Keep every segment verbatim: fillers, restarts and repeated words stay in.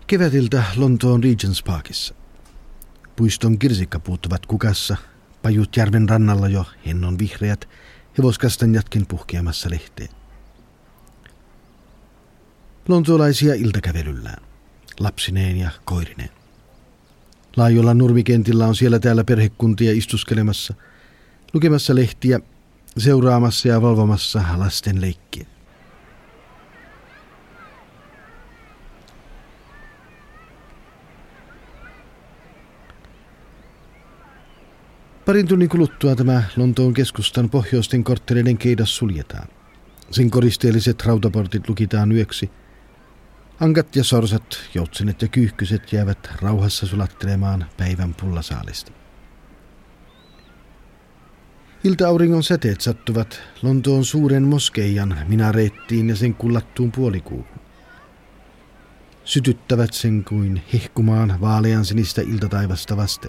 Kevätiltä Lontoon Regent's Parkissa. Puiston kirsikkapuut ovat kukassa, pajut järven rannalla jo hennon vihreät, hevoskastanjatkin puhkeamassa lehteen. Lontoolaisia iltakävelyllään, lapsineen ja koirineen. Laajoilla nurmikentillä on siellä täällä perhekuntia istuskelemassa, lukemassa lehtiä, seuraamassa ja valvomassa lasten leikkiä. Parin tunnin kuluttua tämä Lontoon keskustan pohjoisten kortteleiden keidas suljetaan. Sen koristeelliset rautaportit lukitaan yöksi. Ankat ja sorsat, joutsenet ja kyyhkyset jäävät rauhassa sulattelemaan päivän pullasaalista. Ilta-auringon säteet sattuvat Lontoon suuren moskeijan minareettiin ja sen kullattuun puolikuuhun. Sytyttävät sen kuin hehkumaan vaalean sinistä iltataivasta vasten.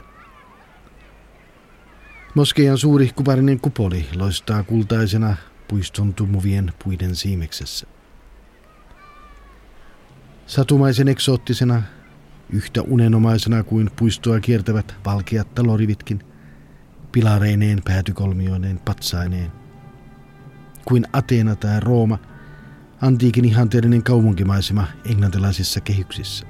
Moskeijan suuri kuparinen kupoli loistaa kultaisena puiston tumuvien puiden siimeksessä. Satumaisen eksoottisena, yhtä unenomaisena kuin puistoa kiertävät valkeat talorivitkin, pilareineen, päätykolmioineen, patsaineen. Kuin Ateena tai Rooma, antiikin ihanteellinen kaupunkimaisema englantilaisissa kehyksissä.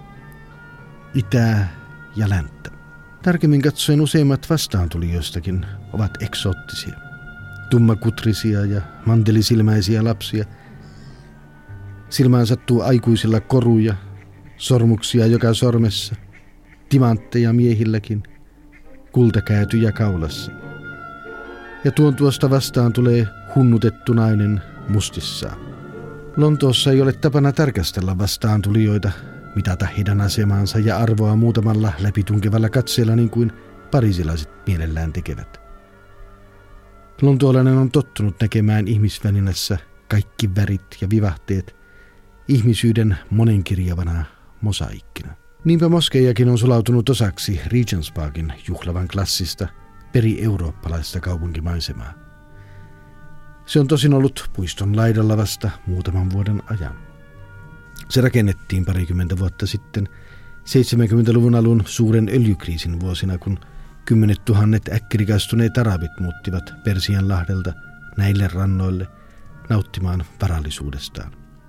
Itää ja länttä. Tarkemmin katsoen useimmat vastaantulijoistakin ovat eksoottisia, tummakutrisia ja mantelisilmäisiä lapsia. Silmään sattuu aikuisilla koruja, sormuksia joka sormessa, timantteja miehilläkin, kultakäätyjä kaulassa. Ja tuon tuosta vastaan tulee hunnutettu nainen mustissaan. Lontoossa ei ole tapana tarkastella vastaantulijoita, mitata heidän asemaansa ja arvoa muutamalla läpitunkevalla katseella niin kuin pariisilaiset mielellään tekevät. Lontoolainen on tottunut näkemään ihmisvälinnässä kaikki värit ja vivahteet ihmisyyden monenkirjavana mosaikkina. Niinpä moskeijakin on sulautunut osaksi Regent's Parkin juhlavan klassista peri-eurooppalaista kaupunkimaisemaa. Se on tosin ollut puiston laidalla vasta muutaman vuoden ajan. Se rakennettiin parikymmentä vuotta sitten seitsemänkymmentäluvun alun suuren öljykriisin vuosina, kun kymmenet tuhannet äkkirikastuneet arabit muuttivat Persianlahdelta näille rannoille nauttimaan varallisuudestaan.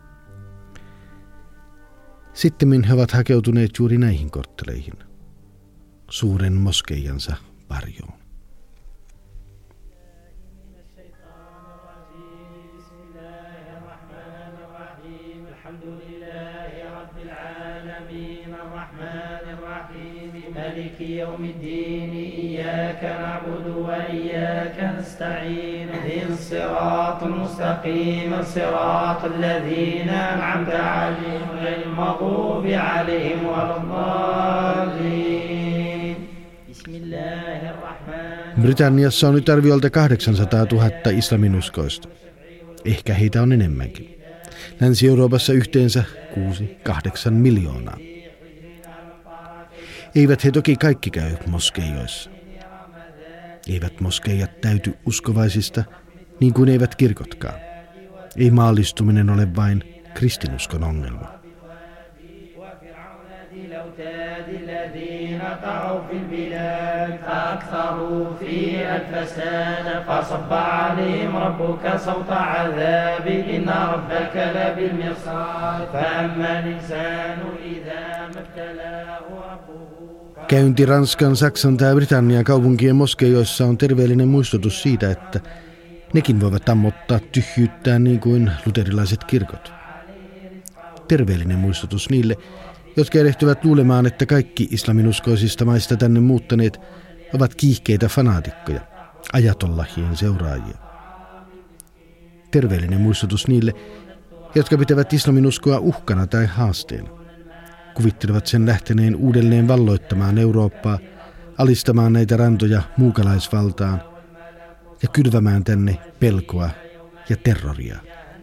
Sittemmin he ovat hakeutuneet juuri näihin kortteleihin, suuren moskeijansa varjoon. مالك يوم الدين إياك نعبد وإياك نستعين اهدنا الصراط المستقيم صراط الذين أنعمت عليهم غير المغضوب عليهم ولا الضالين بسم الله الرحمن. Britanniassa on nyt arviolta kahdeksansataatuhatta islaminuskoista. Ehkä heitä on enemmänkin. Länsi-Euroopassa yhteensä kuusi kahdeksan miljoonaa. Eivät he toki kaikki käy moskeijoissa. Eivät moskeijat täyty uskovaisista, niin kuin eivät kirkotkaan. Ei maallistuminen ole vain kristinuskon ongelma. Käynti Ranskan, Saksan tai Britannian kaupunkien moskeijoissa on terveellinen muistutus siitä, että nekin voivat ammottaa tyhjyyttään niin kuin luterilaiset kirkot. Terveellinen muistutus niille, jotka erehtyvät luulemaan, että kaikki islaminuskoisista maista tänne muuttaneet ovat kiihkeitä fanaatikkoja, ajatollahien seuraajia. Terveellinen muistutus niille, jotka pitävät islaminuskoa uhkana tai haasteena. Kuvittelevat sen lähteneen uudelleen valloittamaan Eurooppaa, alistamaan näitä rantoja muukalaisvaltaan ja kylvämään tänne pelkoa ja terroria.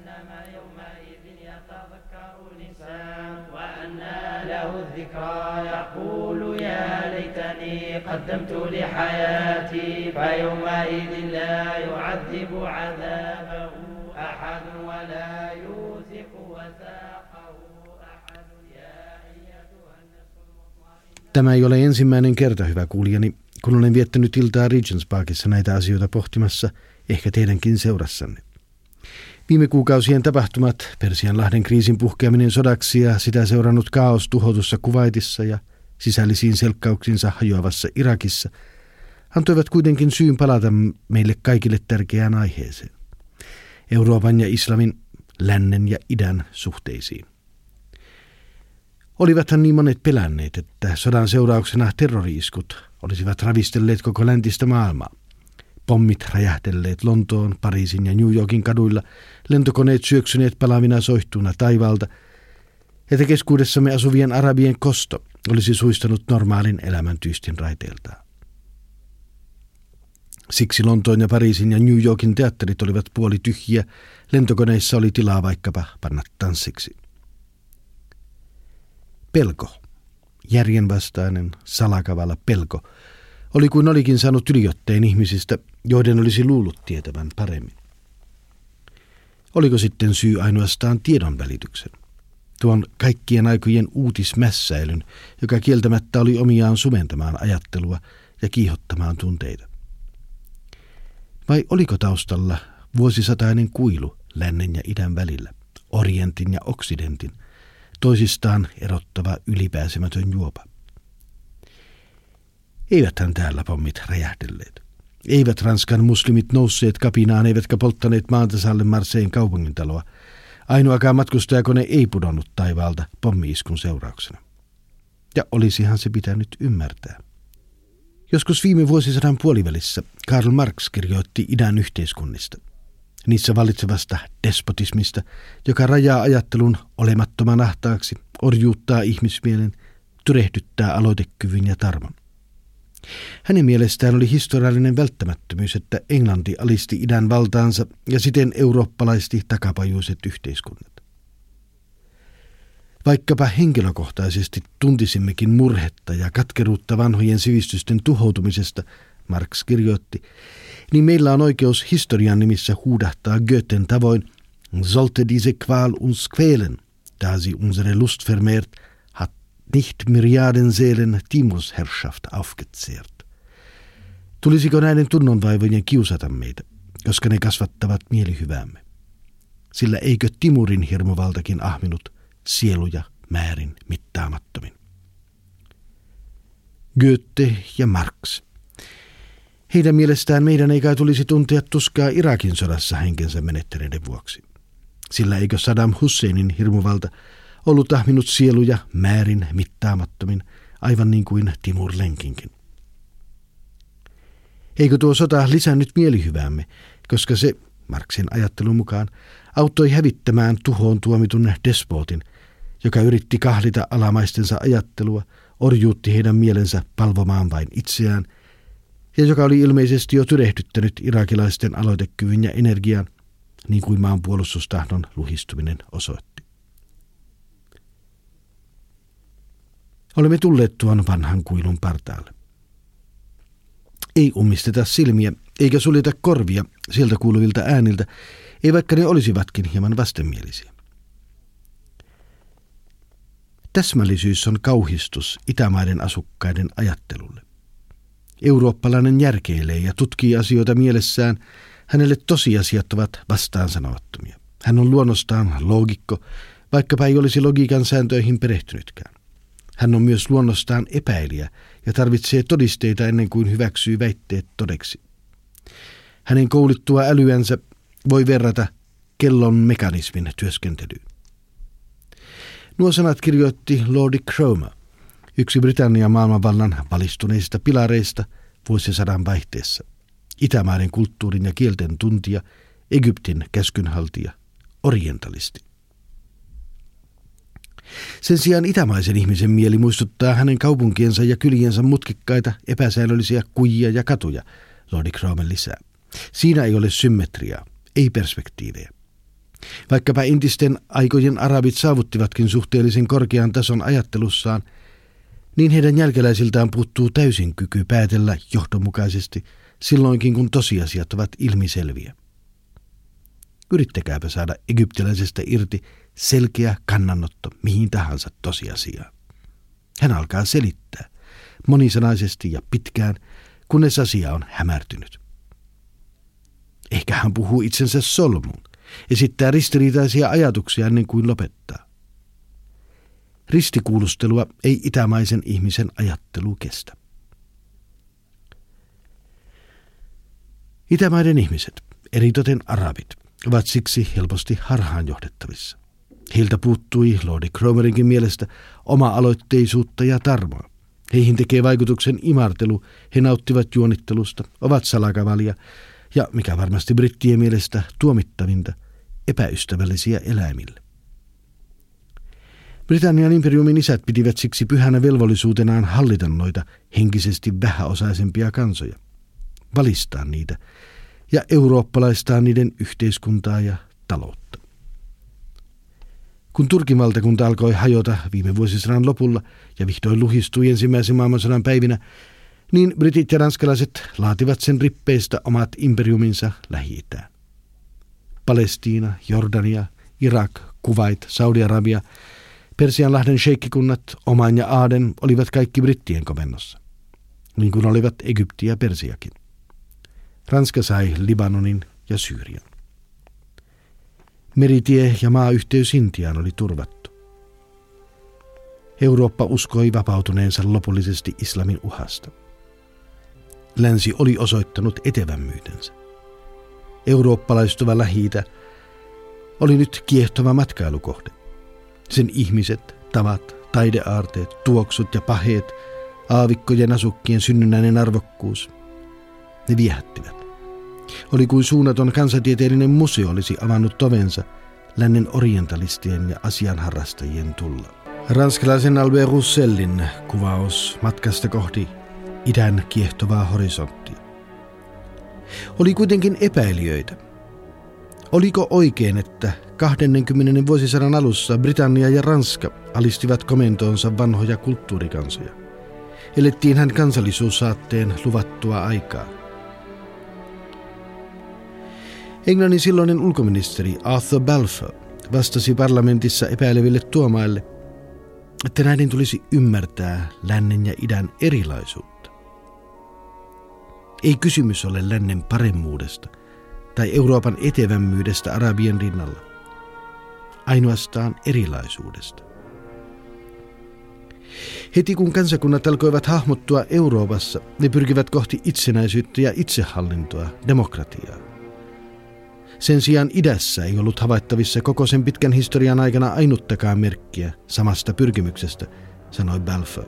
قدمت لحياتي فيومئذ لا يعذب عذابه أحد ولا يوثق وثاقه أحد يا أيتها Tämä ei ole ensimmäinen kerta, hyvä kuulijani, kun olen viettänyt iltaa Regents Parkissa näitä asioita pohtimassa, ehkä teidänkin seurassanne. Viime kuukausien tapahtumat, Persianlahden kriisin puhkeaminen sodaksi ja sitä seurannut kaos tuhotussa Kuwaitissa ja sisällisiin selkkauksinsa hajoavassa Irakissa, antoivat kuitenkin syyn palata meille kaikille tärkeään aiheeseen. Euroopan ja islamin, lännen ja idän suhteisiin. Olivathan niin monet pelänneet, että sodan seurauksena terrori-iskut olisivat ravistelleet koko läntistä maailmaa. Pommit räjähdelleet Lontoon, Pariisin ja New Yorkin kaduilla, lentokoneet syöksyneet palavina soihtuuna taivaalta, että keskuudessamme asuvien arabien kosto olisi suistanut normaalin elämän tyystin raiteiltaan. Siksi Lontoon ja Pariisin ja New Yorkin teatterit olivat puoli tyhjiä, lentokoneissa oli tilaa vaikkapa panna tanssiksi. Pelko, järjenvastainen, salakavalla pelko, oli kuin olikin saanut yliotteen ihmisistä, joiden olisi luullut tietävän paremmin. Oliko sitten syy ainoastaan tiedon välityksen? Tuon kaikkien aikojen uutismässäilyn, joka kieltämättä oli omiaan sumentamaan ajattelua ja kiihottamaan tunteita. Vai oliko taustalla vuosisatainen kuilu lännen ja idän välillä, orientin ja oksidentin, toisistaan erottava ylipääsemätön juopa? Eiväthän täällä pommit räjähdelleet. Eivät Ranskan muslimit nousseet kapinaan, eivätkä polttaneet maantasalle Marseillen kaupungintaloa. Ainoakaan matkustajakone ei pudonnut taivaalta pommi-iskun seurauksena. Ja olisihan se pitänyt ymmärtää. Joskus viime vuosisadan puolivälissä Karl Marx kirjoitti idän yhteiskunnista. Niissä vallitsevasta despotismista, joka rajaa ajattelun olemattoman ahtaaksi, orjuuttaa ihmismielen, tyrehdyttää aloitekyvyn ja tarmon. Hänen mielestään oli historiallinen välttämättömyys, että Englanti alisti idän valtaansa ja siten eurooppalaisti takapajuiset yhteiskunnat. Vaikkapa henkilökohtaisesti tuntisimmekin murhetta ja katkeruutta vanhojen sivistysten tuhoutumisesta, Marx kirjoitti, niin meillä on oikeus historian nimissä huudahtaa Goethen tavoin sollte diese Qual uns quälen, da sie unsere Lust vermehrt, hat nicht Myriaden Seelen Timurs Herrschaft aufgezehrt. Tulisiko näiden tunnonvaivojen kiusata meitä, koska ne kasvattavat mielihyväämme? Sillä eikö Timurin hirmuvaltakin ahminut sieluja määrin mittaamattomin? Goethe ja Marx. Heidän mielestään meidän ei kai tulisi tuntea tuskaa Irakin sodassa henkensä menettäneiden vuoksi. Sillä eikö Saddam Husseinin hirmuvalta ollut ahminut sieluja määrin mittaamattomin, aivan niin kuin Timur Lenkinkin. Eikö tuo sota lisännyt mielihyväämme, koska se, Marxin ajattelun mukaan, auttoi hävittämään tuhoon tuomitun despotin, joka yritti kahlita alamaistensa ajattelua, orjuutti heidän mielensä palvomaan vain itseään, ja joka oli ilmeisesti jo tyrehdyttänyt irakilaisten aloitekyvyn ja energian, niin kuin maanpuolustustahdon luhistuminen osoitti. Olemme tulleet tuon vanhan kuilun partaalle. Ei ummisteta silmiä, eikä suljeta korvia sieltä kuuluvilta ääniltä, ei vaikka ne olisivatkin hieman vastenmielisiä. Täsmällisyys on kauhistus Itämaiden asukkaiden ajattelulle. Eurooppalainen järkeilee ja tutkii asioita mielessään, hänelle tosiasiat ovat vastaansanomattomia. Hän on luonnostaan loogikko, vaikkapa ei olisi logiikan sääntöihin perehtynytkään. Hän on myös luonnostaan epäilijä ja tarvitsee todisteita ennen kuin hyväksyy väitteet todeksi. Hänen koulittua älyänsä voi verrata kellon mekanismin työskentelyyn. Nuo sanat kirjoitti Lordi Cromer, yksi Britannian maailmanvallan valistuneista pilareista vuosisadan vaihteessa, Itämaiden kulttuurin ja kielten tuntija, Egyptin käskynhaltija, orientalisti. Sen sijaan itämaisen ihmisen mieli muistuttaa hänen kaupunkiensa ja kyliensä mutkikkaita, epäsäännöllisiä kujia ja katuja, Lordi Cromer lisää. Siinä ei ole symmetriaa, ei perspektiivejä. Vaikkapa entisten aikojen arabit saavuttivatkin suhteellisen korkean tason ajattelussaan, niin heidän jälkeläisiltään puuttuu täysin kyky päätellä johdonmukaisesti silloinkin, kun tosiasiat ovat ilmiselviä. Yrittäkääpä saada egyptiläisestä irti selkeä kannanotto mihin tahansa tosiasiaan. Hän alkaa selittää, monisanaisesti ja pitkään, kunnes asia on hämärtynyt. Ehkä hän puhuu itsensä solmuun, esittää ristiriitaisia ajatuksia ennen kuin lopettaa. Ristikuulustelua ei itämaisen ihmisen ajattelu kestä. Itämaiden ihmiset, eritoten arabit, ovat siksi helposti harhaanjohdettavissa. Heiltä puuttui Lordi Cromerinkin mielestä oma-aloitteisuutta ja tarmoa. Heihin tekee vaikutuksen imartelu, he nauttivat juonittelusta, ovat salakavalia ja, mikä varmasti brittien mielestä tuomittavinta, epäystävällisiä eläimille. Britannian imperiumin isät pitivät siksi pyhänä velvollisuutenaan hallita noita henkisesti vähäosaisempia kansoja, valistaa niitä ja eurooppalaistaa niiden yhteiskuntaa ja taloutta. Kun Turkin valtakunta alkoi hajota viime vuosisadan lopulla ja vihdoin luhistui ensimmäisen maailmansodan päivinä, niin britit ja ranskalaiset laativat sen rippeistä omat imperiuminsa Lähi-itään. Palestiina, Jordania, Irak, Kuwait, Saudi-Arabia, Persianlahden sheikkikunnat, Oman ja Aaden olivat kaikki brittien komennossa, niin kuin olivat Egypti ja Persiakin. Ranska sai Libanonin ja Syyrian. Meritie ja maayhteys Intiaan oli turvattu. Eurooppa uskoi vapautuneensa lopullisesti islamin uhasta. Länsi oli osoittanut etevämmyytensä. Eurooppalaistuva Lähi-itä oli nyt kiehtova matkailukohde. Sen ihmiset, tavat, taideaarteet, tuoksut ja paheet, aavikkojen asukkien synnynnäinen arvokkuus, ne viehättivät. Oli kuin suunnaton kansantieteellinen museo olisi avannut ovensa lännen orientalistien ja asianharrastajien tulla. Ranskalaisen Albert Roussellin kuvaus matkasta kohti idän kiehtovaa horisonttia. Oli kuitenkin epäilijöitä. Oliko oikein, että kahdenkymmenen vuosisadan alussa Britannia ja Ranska alistivat komentoonsa vanhoja kulttuurikansoja? Elettiin hän kansallisuussaatteen luvattua aikaa. Englannin silloinen ulkoministeri Arthur Balfour vastasi parlamentissa epäileville tuomaille, että näiden tulisi ymmärtää lännen ja idän erilaisuutta. Ei kysymys ole lännen paremmuudesta tai Euroopan etevämmyydestä arabien rinnalla, ainoastaan erilaisuudesta. Heti kun kansakunnat alkoivat hahmottua Euroopassa, ne pyrkivät kohti itsenäisyyttä ja itsehallintoa, demokratiaa. Sen sijaan idässä ei ollut havaittavissa koko sen pitkän historian aikana ainuttakaan merkkiä samasta pyrkimyksestä, sanoi Balfour.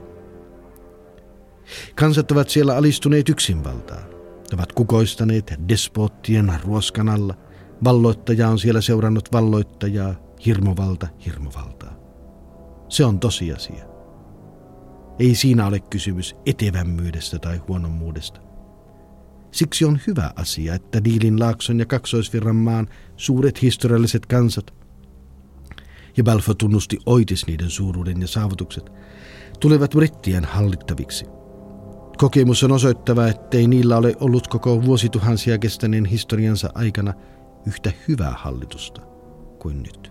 Kansat ovat siellä alistuneet yksinvaltaan. Ne ovat kukoistaneet despoottien ruoskan alla. Valloittaja on siellä seurannut valloittajaa, hirmuvalta hirmuvaltaa. Se on tosiasia. Ei siinä ole kysymys etevämmyydestä tai huonommuudesta. Siksi on hyvä asia, että Niilin laakson ja Kaksoisvirran maan suuret historialliset kansat, ja Balfour tunnusti oitis niiden suuruuden ja saavutukset, tulevat brittien hallittaviksi. Kokemus on osoittava, ettei niillä ole ollut koko vuosituhansia kestäneen historiansa aikana yhtä hyvää hallitusta kuin nyt.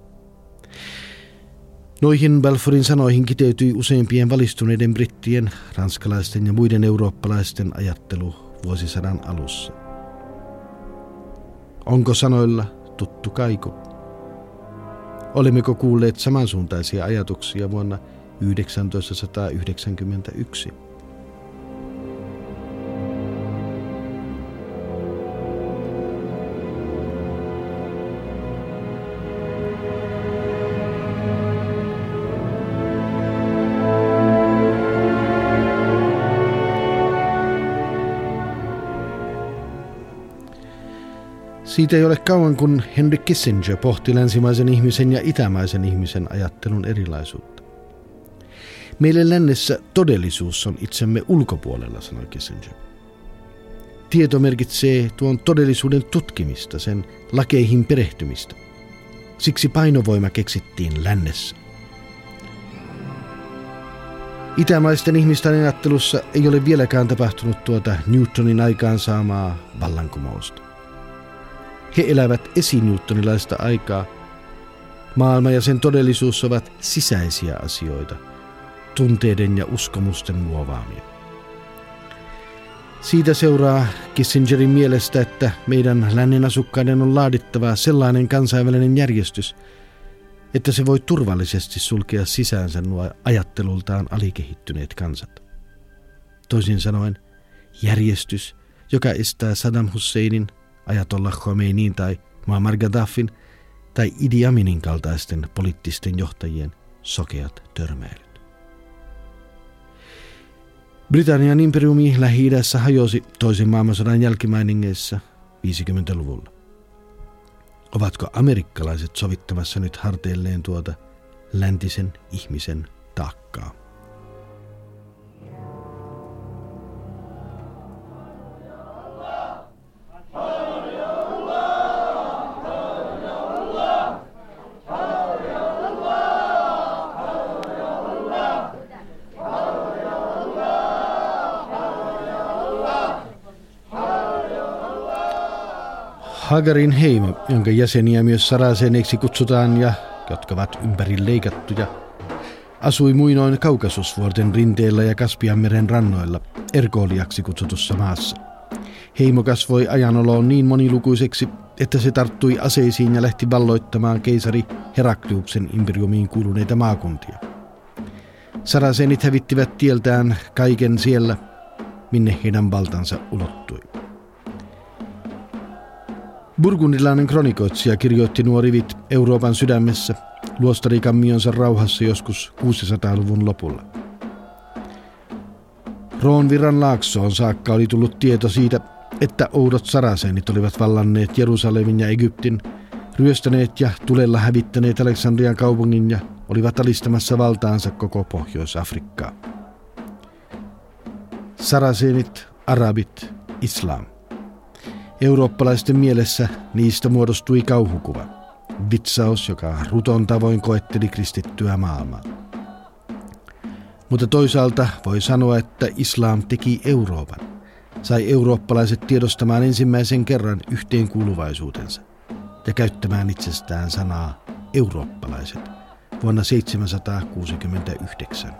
Noihin Balfourin sanoihin kiteytyi useimpien valistuneiden brittien, ranskalaisten ja muiden eurooppalaisten ajattelu vuosisadan alussa. Onko sanoilla tuttu kaiku? Olemmeko kuulleet samansuuntaisia ajatuksia vuonna yhdeksäntoistasataayhdeksänkymmentäyksi? Siitä ei ole kauan, kun Henry Kissinger pohti länsimaisen ihmisen ja itämaisen ihmisen ajattelun erilaisuutta. Meille lännessä todellisuus on itsemme ulkopuolella, sanoi Kissinger. Tieto merkitsee tuon todellisuuden tutkimista, sen lakeihin perehtymistä. Siksi painovoima keksittiin lännessä. Itämaisten ihmisten ajattelussa ei ole vieläkään tapahtunut tuota Newtonin aikaansaamaa vallankumousta. He elävät esinewtonilaista aikaa. Maailma ja sen todellisuus ovat sisäisiä asioita, tunteiden ja uskomusten muovaamia. Siitä seuraa Kissingerin mielestä, että meidän lännen asukkaiden on laadittava sellainen kansainvälinen järjestys, että se voi turvallisesti sulkea sisäänsä nuo ajattelultaan alikehittyneet kansat. Toisin sanoen, järjestys, joka estää Saddam Husseinin, Ayatollah Khomeinin tai Muammar Gaddafin tai Idi Aminin kaltaisten poliittisten johtajien sokeat törmäilyt. Britannian imperiumi Lähi-idässä hajosi toisen maailmansodan jälkimainingeissa viisikymmentäluvulla. Ovatko amerikkalaiset sovittamassa nyt harteilleen tuota läntisen ihmisen taakkaa? Hagarin heimo, jonka jäseniä myös saraseneiksi kutsutaan ja jotka ovat ympäri leikattuja, asui muinoin Kaukasusvuorten rinteellä ja Kaspianmeren rannoilla Ergoliaksi kutsutussa maassa. Heimo kasvoi ajanoloon niin monilukuiseksi, että se tarttui aseisiin ja lähti valloittamaan keisari Herakliuksen imperiumiin kuuluneita maakuntia. Sarasenit hävittivät tieltään kaiken siellä, minne heidän valtansa ulottui. Burgundilainen kronikoitsija kirjoitti nuo rivit Euroopan sydämessä luostarikammionsa rauhassa joskus kuusisataaluvun lopulla. Roonvirran laaksoon saakka oli tullut tieto siitä, että oudot sarasenit olivat vallanneet Jerusalemin ja Egyptin, ryöstäneet ja tulella hävittäneet Aleksandrian kaupungin ja olivat alistamassa valtaansa koko Pohjois-Afrikkaa. Sarasenit, arabit, islam. Eurooppalaisten mielessä niistä muodostui kauhukuva, vitsaus, joka ruton tavoin koetteli kristittyä maailmaa. Mutta toisaalta voi sanoa, että islam teki Euroopan, sai eurooppalaiset tiedostamaan ensimmäisen kerran yhteenkuuluvaisuutensa ja käyttämään itsestään sanaa eurooppalaiset vuonna seitsemänsataakuusikymmentäyhdeksän.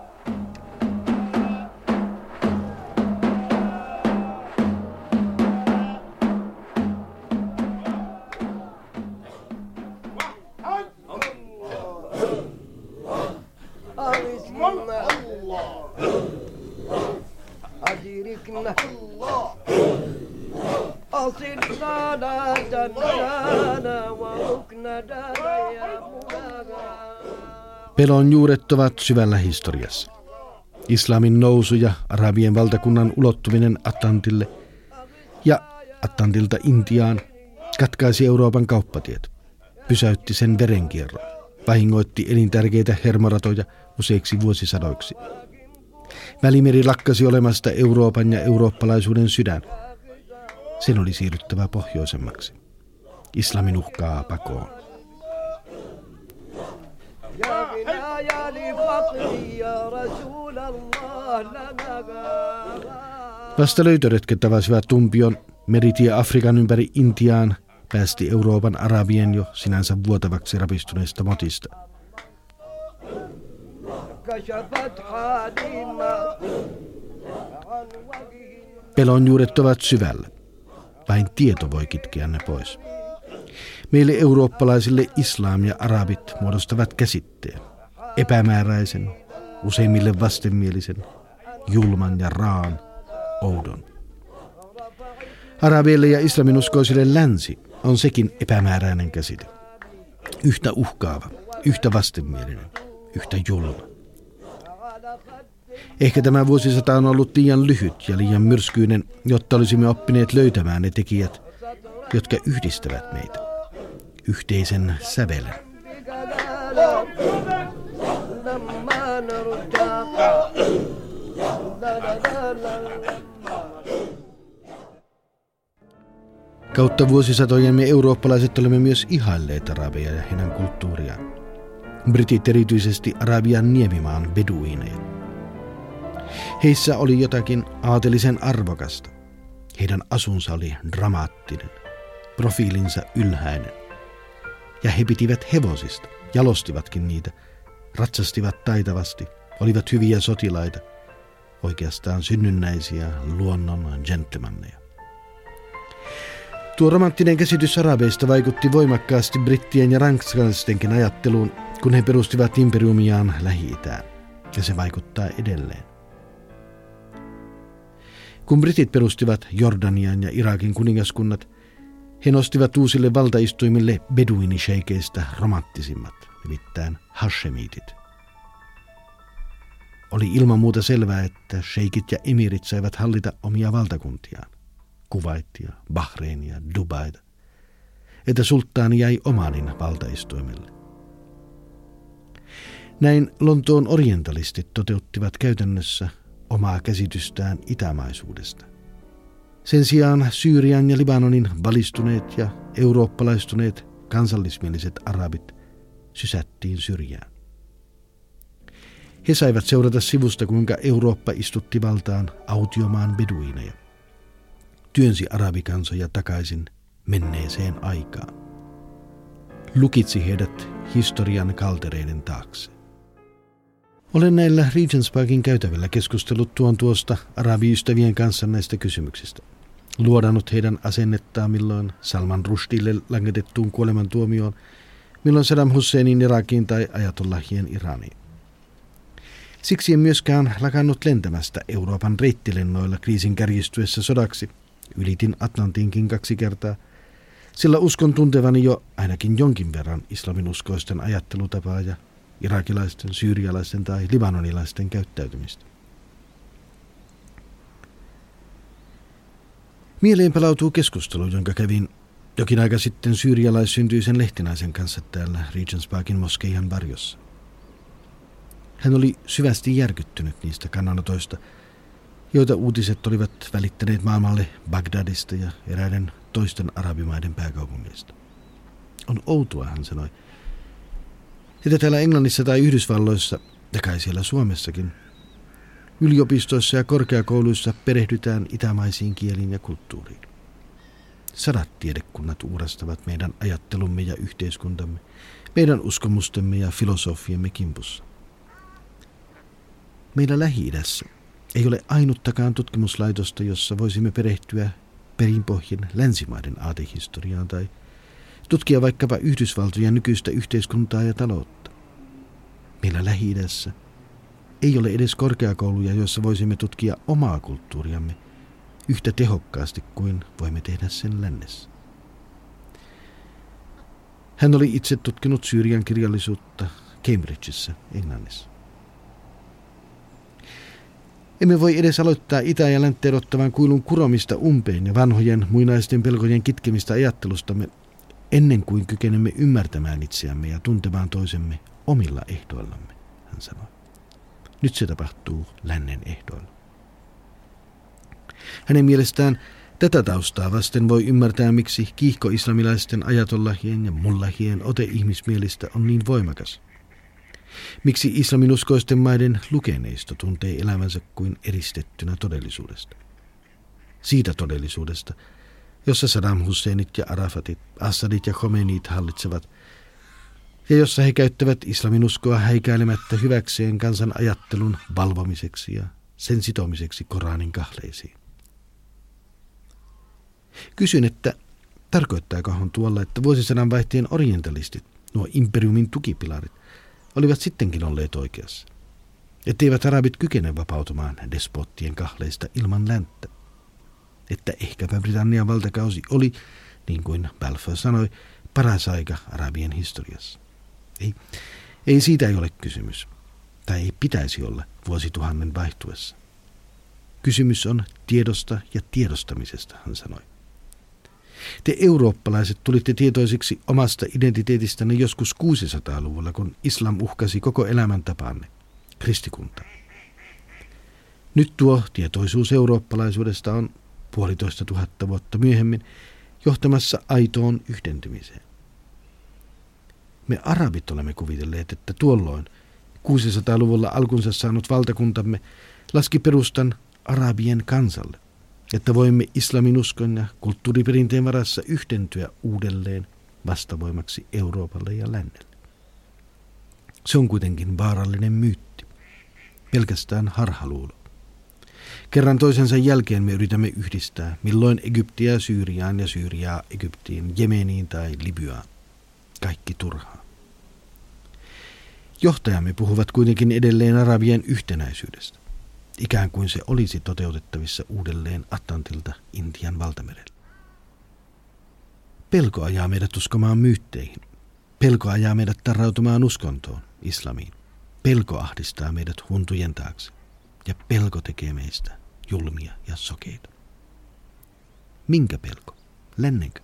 Pelon juuret ovat syvällä historiassa. Islamin nousu ja arabien valtakunnan ulottuminen Atlantille ja Atlantilta Intiaan katkaisi Euroopan kauppatiet, pysäytti sen verenkierron, vahingoitti elintärkeitä hermoratoja useiksi vuosisadoiksi. Välimeri lakkasi olemasta Euroopan ja eurooppalaisuuden sydän. Sen oli siirryttävä pohjoisemmaksi. Islamin uhkaa pakoon. Vasta löytöretket tavasivat Tumpion, meritie Afrikan ympäri Intiaan päästi Euroopan arabien jo sinänsä vuotavaksi rapistuneesta motista. Pelon juuret ovat syvällä. Vain tieto voi kitkeä ne pois. Meille eurooppalaisille islam ja arabit muodostavat käsitteen. Epämääräisen, useimmille vastenmielisen, julman ja raan, oudon. Arabeille ja islaminuskoisille länsi on sekin epämääräinen käsite. Yhtä uhkaava, yhtä vastenmielinen, yhtä julma. Ehkä tämä vuosisata on ollut liian lyhyt ja liian myrskyinen, jotta olisimme oppineet löytämään ne tekijät, jotka yhdistävät meitä. Yhteisen sävelen. Kautta vuosisatojen me eurooppalaiset olemme myös ihailleet arabeja ja heidän kulttuuriaan. Britit erityisesti Arabian niemimaan beduineja. Heissä oli jotakin aatelisen arvokasta. Heidän asunsa oli dramaattinen, profiilinsa ylhäinen. Ja he pitivät hevosista, jalostivatkin niitä, ratsastivat taitavasti, olivat hyviä sotilaita, oikeastaan synnynnäisiä luonnon gentlemaneja. Tuo romanttinen käsitys arabeista vaikutti voimakkaasti brittien ja ranskalaistenkin ajatteluun, kun he perustivat imperiumiaan Lähi-Itään, ja se vaikuttaa edelleen. Kun britit perustivat Jordanian ja Irakin kuningaskunnat, he nostivat uusille valtaistuimille beduinisheikeistä romanttisimmat, nimittäin hashemiitit. Oli ilman muuta selvää, että sheikit ja emirit saivat hallita omia valtakuntiaan, Kuwaitia, Bahreinia, Dubaita, että sulttaani jäi Omanin valtaistuimelle. Näin Lontoon orientalistit toteuttivat käytännössä omaa käsitystään itämaisuudesta. Sen sijaan Syyrian ja Libanonin valistuneet ja eurooppalaistuneet kansallismieliset arabit sysättiin syrjään. He saivat seurata sivusta, kuinka Eurooppa istutti valtaan autiomaan beduineja, työnsi arabikansoja takaisin menneeseen aikaan, lukitsi heidät historian kaltereiden taakse. Olen näillä Regents Parkin käytävillä keskustellut tuon tuosta arabiystävien kanssa näistä kysymyksistä. Luodannut heidän asennettaan milloin Salman Rushdille langetettuun kuolemantuomioon, milloin Saddam Husseinin Irakiin tai Ayatollahien Iraniin. Siksi en myöskään lakannut lentämästä Euroopan reittilennoilla kriisin kärjistyessä sodaksi. Ylitin Atlantinkin kaksi kertaa, sillä uskon tuntevani jo ainakin jonkin verran islaminuskoisten ajattelutapaa ja irakilaisten, syyrialaisten tai libanonilaisten käyttäytymistä. Mieleen palautuu keskustelu, jonka kävin jokin aika sitten syyrialaissyntyisen lehtinaisen kanssa täällä Regents Parkin moskeijan varjossa. Hän oli syvästi järkyttynyt niistä kannanotoista, joita uutiset olivat välittäneet maailmalle Bagdadista ja eräiden toisten arabimaiden pääkaupungeista. On outoa, hän sanoi, että täällä Englannissa tai Yhdysvalloissa, ja kai siellä Suomessakin, yliopistoissa ja korkeakouluissa perehdytään itämaisiin kieliin ja kulttuuriin. Sadat tiedekunnat uurastavat meidän ajattelumme ja yhteiskuntamme, meidän uskomustemme ja filosofiamme kimpussa. Meillä Lähi-idässä ei ole ainuttakaan tutkimuslaitosta, jossa voisimme perehtyä perinpohjin länsimaiden aatehistoriaan tai tutkia vaikkapa Yhdysvaltojen nykyistä yhteiskuntaa ja taloutta. Meillä Lähi-idässä ei ole edes korkeakouluja, joissa voisimme tutkia omaa kulttuuriamme yhtä tehokkaasti kuin voimme tehdä sen lännessä. Hän oli itse tutkinut Syyrian kirjallisuutta Cambridgeissa, Englannissa. Emme voi edes aloittaa itä- ja länttä erottavan kuilun kuromista umpeen ja vanhojen muinaisten pelkojen kitkemistä ajattelustamme ennen kuin kykenemme ymmärtämään itseämme ja tuntemaan toisemme omilla ehdoillamme, hän sanoi. Nyt se tapahtuu lännen ehdoilla. Hänen mielestään tätä taustaa vasten voi ymmärtää, miksi kiihkoislamilaisten ajatollahien ja mullahien ote ihmismielistä on niin voimakas. Miksi islaminuskoisten maiden lukeneisto tuntee elämänsä kuin eristettynä todellisuudesta. Siitä todellisuudesta, jossa Saddam Husseinit ja Arafatit, Assadit ja Khomeinit hallitsevat, ja jossa he käyttävät islaminuskoa häikäilemättä hyväkseen kansan ajattelun valvomiseksi ja sen sitomiseksi Koranin kahleisiin. Kysyn, että tarkoittaakohan tuolla, että vuosisadan vaihteen orientalistit, nuo imperiumin tukipilarit, olivat sittenkin olleet oikeassa, etteivät arabit kykene vapautumaan despottien kahleista ilman länttä, että ehkäpä Britannian valtakausi oli, niin kuin Balfour sanoi, paras aika arabien historiassa. Ei, ei siitä ei ole kysymys, tai ei pitäisi olla vuosituhannen vaihtuessa. Kysymys on tiedosta ja tiedostamisesta, hän sanoi. Te eurooppalaiset tulitte tietoisiksi omasta identiteetistänne joskus kuusisataaluvulla, kun islam uhkasi koko elämäntapaanne, kristikuntaa. Nyt tuo tietoisuus eurooppalaisuudesta on puolitoista tuhatta vuotta myöhemmin johtamassa aitoon yhdentymiseen. Me arabit olemme kuvitelleet, että tuolloin kuusisataaluvulla alkunsa saanut valtakuntamme laski perustan arabien kansalle, että voimme islaminuskon ja kulttuuriperinteen varassa yhdentyä uudelleen vastavoimaksi Euroopalle ja lännelle. Se on kuitenkin vaarallinen myytti. pelkästään harhaluulo. Kerran toisensa jälkeen me yritämme yhdistää, milloin Egyptiä Syyriaan ja Syyriaa Egyptiin, Jemeniin tai Libyaan. Kaikki turhaa. Johtajamme puhuvat kuitenkin edelleen arabien yhtenäisyydestä, ikään kuin se olisi toteutettavissa uudelleen Atlantilta Intian valtamerelle. Pelko ajaa meidät uskomaan myytteihin. Pelko ajaa meidät tarrautumaan uskontoon, islamiin. Pelko ahdistaa meidät huntujen taakse. Ja pelko tekee meistä julmia ja sokeita. Minkä pelko? Lännenkö?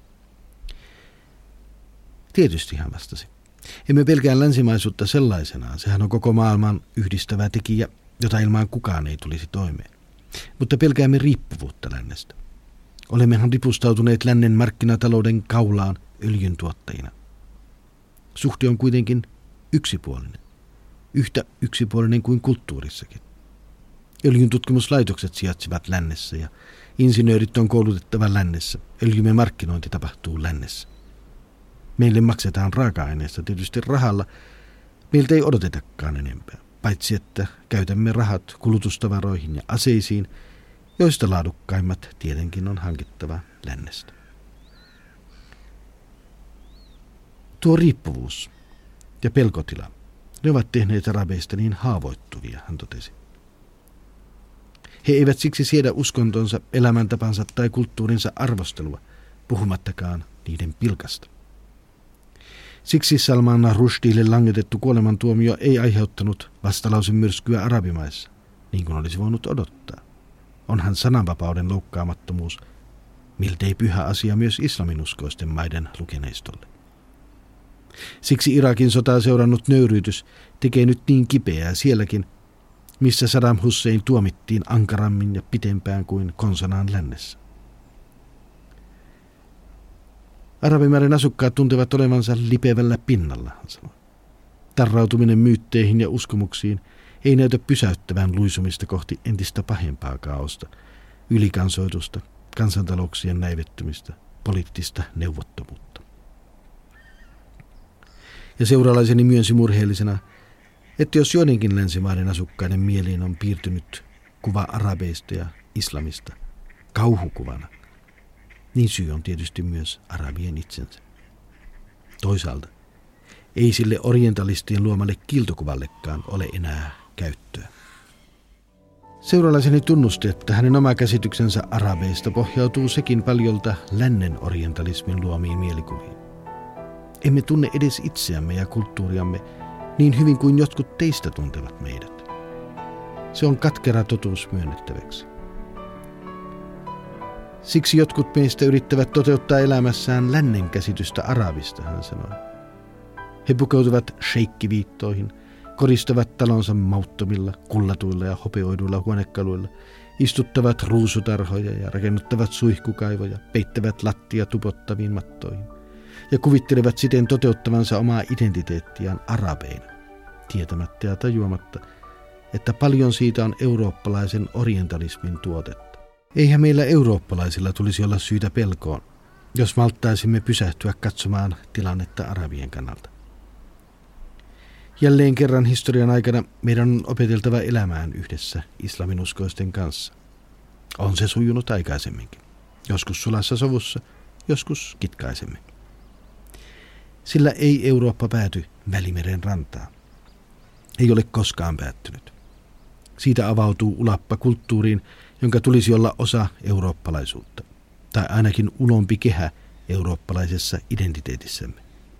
Tietysti hän vastasi. Emme pelkää länsimaisuutta sellaisenaan. Sehän on koko maailman yhdistävä tekijä, jota ilman kukaan ei tulisi toimeen. Mutta pelkäämme riippuvuutta lännestä. Olemmehan ripustautuneet lännen markkinatalouden kaulaan öljyntuottajina. Suhde on kuitenkin yksipuolinen. Yhtä yksipuolinen kuin kulttuurissakin. Öljyn tutkimuslaitokset sijaitsevat lännessä ja insinöörit on koulutettava lännessä. Öljymme markkinointi tapahtuu lännessä. Meille maksetaan raaka-aineesta tietysti rahalla. Meiltä ei odotetakaan enempää, paitsi että käytämme rahat kulutustavaroihin ja aseisiin, joista laadukkaimmat tietenkin on hankittava lännestä. Tuo riippuvuus ja pelkotila, ne ovat tehneet arabeista niin haavoittuvia, hän totesi. He eivät siksi siedä uskontonsa, elämäntapansa tai kulttuurinsa arvostelua, puhumattakaan niiden pilkasta. Siksi Salman Rushdille langetettu kuolemantuomio ei aiheuttanut vastalausemyrskyä arabimaissa, niin kuin olisi voinut odottaa. Onhan sananvapauden loukkaamattomuus miltei pyhä asia myös islaminuskoisten maiden lukeneistolle. Siksi Irakin sotaa seurannut nöyryytys tekee nyt niin kipeää sielläkin, missä Saddam Hussein tuomittiin ankarammin ja pitempään kuin konsanaan lännessä. Arabimaiden asukkaat tuntevat olevansa lipevällä pinnalla, hän sanoi. Tarrautuminen myytteihin ja uskomuksiin ei näytä pysäyttävän luisumista kohti entistä pahempaa kaaosta, ylikansoitusta, kansantalouksien näivettymistä, poliittista neuvottomuutta. Ja seuralaiseni myönsi murheellisena, että jos joidenkin länsimaiden asukkaiden mieliin on piirtynyt kuva arabeista ja islamista kauhukuvana, niin syy on tietysti myös arabien itsensä. Toisaalta ei sille orientalistien luomalle kiiltokuvallekaan ole enää käyttöä. Seuralaiseni tunnusti, että hänen oma käsityksensä arabeista pohjautuu sekin paljolta lännen orientalismin luomiin mielikuviin. Emme tunne edes itseämme ja kulttuuriamme niin hyvin kuin jotkut teistä tuntevat meidät. Se on katkera totuus myönnettäväksi. Siksi jotkut meistä yrittävät toteuttaa elämässään lännen käsitystä arabista, hän sanoi. He pukeutuvat sheikkiviittoihin, koristavat talonsa mauttomilla, kullatuilla ja hopeoiduilla huonekaluilla, istuttavat ruusutarhoja ja rakennuttavat suihkukaivoja, peittävät lattia tupottaviin mattoihin ja kuvittelevat siten toteuttavansa omaa identiteettiään arabeina, tietämättä ja tajuamatta, että paljon siitä on eurooppalaisen orientalismin tuotetta. Eihän meillä eurooppalaisilla tulisi olla syytä pelkoon, jos malttaisimme pysähtyä katsomaan tilannetta arabien kannalta. Jälleen kerran historian aikana meidän on opeteltava elämään yhdessä islaminuskoisten kanssa. On se sujunut aikaisemminkin, joskus sulassa sovussa, joskus kitkaisemmin. Sillä ei Eurooppa pääty Välimeren rantaan. Ei ole koskaan päättynyt. Siitä avautuu ulappa kulttuuriin, jonka tulisi olla osa eurooppalaisuutta, tai ainakin ulompi kehä eurooppalaisessa identiteetissämme.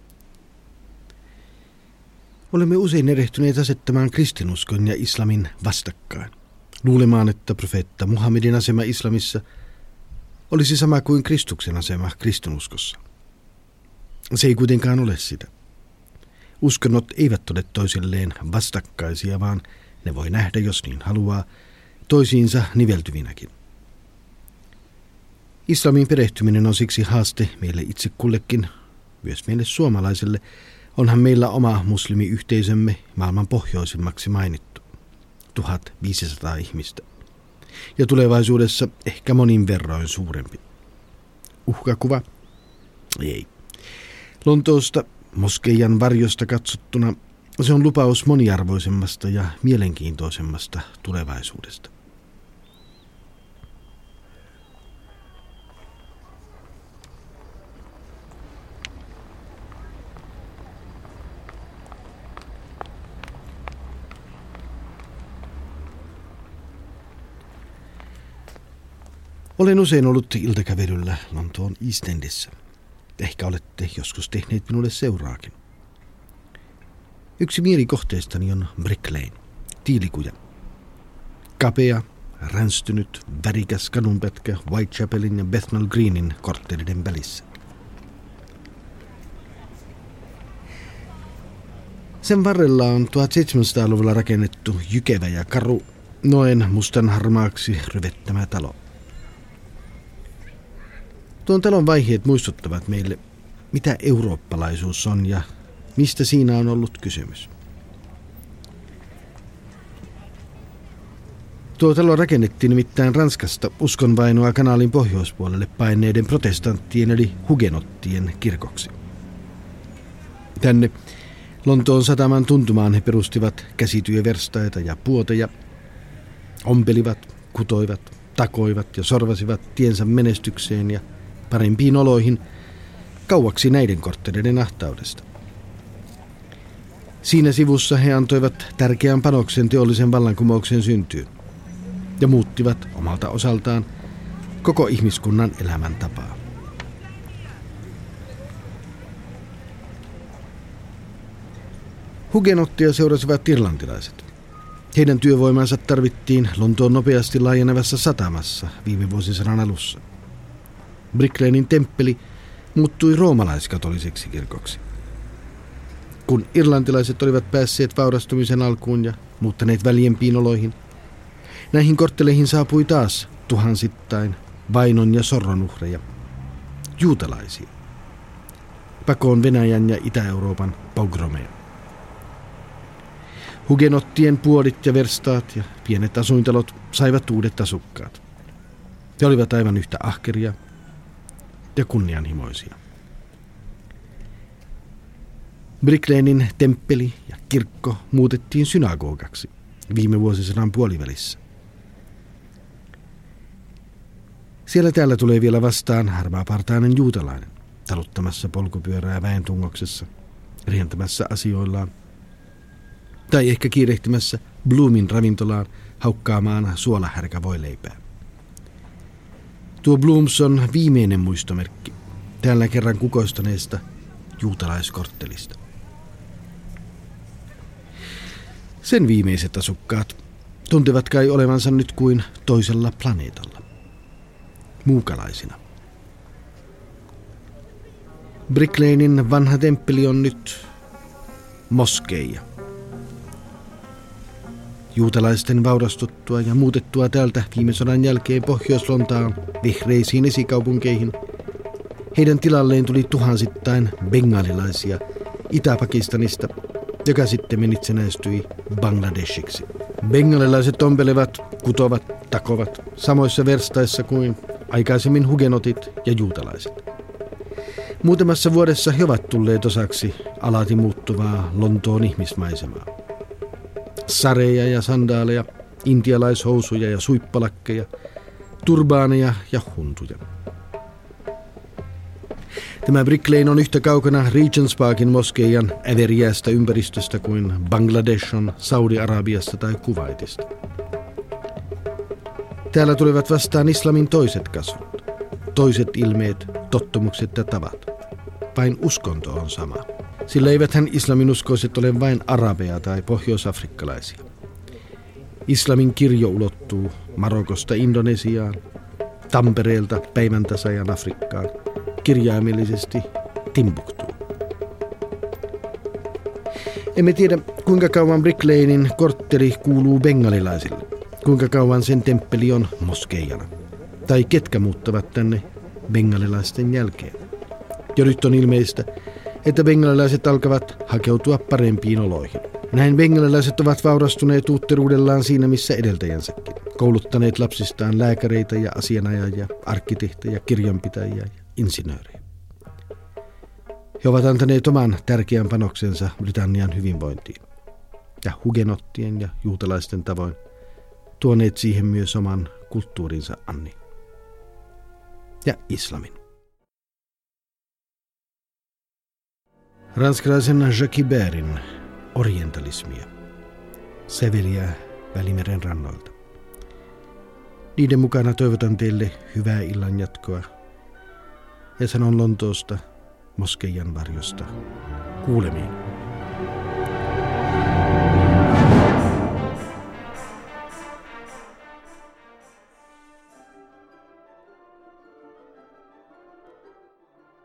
Olemme usein erehtyneet asettamaan kristinuskon ja islamin vastakkain, luulemaan, että profeetta Muhammedin asema islamissa olisi sama kuin Kristuksen asema kristinuskossa. Se ei kuitenkaan ole sitä. Uskonnot eivät ole toisilleen vastakkaisia, vaan ne voi nähdä, jos niin haluaa, toisiinsa niveltyvinäkin. Islamin perehtyminen on siksi haaste meille itse kullekin, myös meille suomalaisille. Onhan meillä oma muslimiyhteisömme maailman pohjoisimmaksi mainittu, tuhatviisisataa ihmistä, ja tulevaisuudessa ehkä monin verroin suurempi. Uhkakuva? Ei. Lontoosta moskeijan varjosta katsottuna Se on lupaus moniarvoisemmasta ja mielenkiintoisemmasta tulevaisuudesta. Olen usein ollut iltakävelyllä Lontoon East Endissä. Ehkä olette joskus tehneet minulle seuraakin. Yksi mielikohteistani on Brick Lane, tiilikuja. Kapea, ränstynyt, värikäs kadunpätkä Whitechapelin ja Bethnal Greenin kortteliden välissä. Sen varrella on tuhatseitsemänsataaluvulla rakennettu jykevä ja karu, noin mustanharmaaksi ryvettämä talo. Tuon talon vaiheet muistuttavat meille, mitä eurooppalaisuus on ja mistä siinä on ollut kysymys. Tuo talo rakennettiin nimittäin Ranskasta uskonvainoa kanaalin pohjoispuolelle paineiden protestanttien eli hugenottien kirkoksi. Tänne Lontoon sataman tuntumaan he perustivat käsityöverstaita ja puoteja, ompelivat, kutoivat, takoivat ja sorvasivat tiensä menestykseen ja parempiin oloihin kauaksi näiden kortteleiden ahtaudesta. Siinä sivussa he antoivat tärkeän panoksen teollisen vallankumouksen syntyyn ja muuttivat omalta osaltaan koko ihmiskunnan elämäntapaa. Hugenottia seurasivat irlantilaiset. Heidän työvoimansa tarvittiin Lontoon nopeasti laajenevassa satamassa viime vuosisadan alussa. Brick Lanen temppeli muuttui roomalaiskatoliseksi kirkoksi. Kun irlantilaiset olivat päässeet vaurastumisen alkuun ja muuttaneet väljempiin oloihin, näihin kortteleihin saapui taas tuhansittain vainon ja sorron uhreja, juutalaisia, pakoon Venäjän ja Itä-Euroopan pogromeja. Hugenottien puodit ja verstaat ja pienet asuintalot saivat uudet asukkaat. He olivat aivan yhtä ahkeria ja kunnianhimoisia. Brick Lanen temppeli ja kirkko muutettiin synagogaksi viime vuosisadan puolivälissä. Siellä täällä tulee vielä vastaan harmaapartainen juutalainen, taluttamassa polkupyörää väentungoksessa, rientämässä asioillaan, tai ehkä kiirehtimässä Bloomin ravintolaan haukkaamaan suolahärkävoileipää. Tuo Blooms on viimeinen muistomerkki täällä kerran kukoistaneesta juutalaiskorttelista. Sen viimeiset asukkaat tuntevat kai olevansa nyt kuin toisella planeetalla, muukalaisina. Brick Lanen vanha temppeli on nyt moskeija. Juutalaisten vaurastuttua ja muutettua täältä viime sodan jälkeen Pohjois-Lontaan vihreisiin esikaupunkeihin, heidän tilalleen tuli tuhansittain bengalilaisia Itä-Pakistanista, joka sitten itsenäistyi Bangladeshiksi. Bengalilaiset ompelevat, kutovat, takovat samoissa verstaissa kuin aikaisemmin hugenotit ja juutalaiset. Muutamassa vuodessa he ovat tulleet osaksi alati muuttuvaa Lontoon ihmismaisemaa. Sareja ja sandaaleja, intialaishousuja ja suippalakkeja, turbaaneja ja huntuja. Tämä Brick Lane on yhtä kaukana Regent's Parkin moskeijan äveriästä ympäristöstä kuin Bangladesh on Saudi-Arabiasta tai Kuwaitista. Täällä tulevat vastaan islamin toiset kasvot, toiset ilmeet, tottumukset ja tavat. Vain uskonto on sama. Sillä eiväthän islaminuskoiset ole vain arabeja tai pohjoisafrikkalaisia. Islamin kirjo ulottuu Marokosta Indonesiaan, Tampereelta päiväntasajan Afrikkaan, kirjaimellisesti Timbuktuun. Emme tiedä, kuinka kauan Brick Lanen kortteli kuuluu bengalilaisille, kuinka kauan sen temppeli on moskeijana, tai ketkä muuttavat tänne bengalilaisten jälkeen. Jo nyt on ilmeistä, että bengalilaiset alkavat hakeutua parempiin oloihin. Näin bengalilaiset ovat vaurastuneet uutteruudellaan siinä missä edeltäjänsäkin, kouluttaneet lapsistaan lääkäreitä ja asianajajia, arkkitehtejä, kirjanpitäjiä ja insinöörejä. He ovat antaneet oman tärkeän panoksensa Britannian hyvinvointiin ja hugenottien ja juutalaisten tavoin tuoneet siihen myös oman kulttuurinsa anni ja islamin. Ranskalaisen Jacques Ibérin orientalismia säveliä Välimeren rannoilta. Niiden mukana toivotan teille hyvää illan jatkoa ja sanon Lontoosta, Moskeijan varjosta, kuulemiin.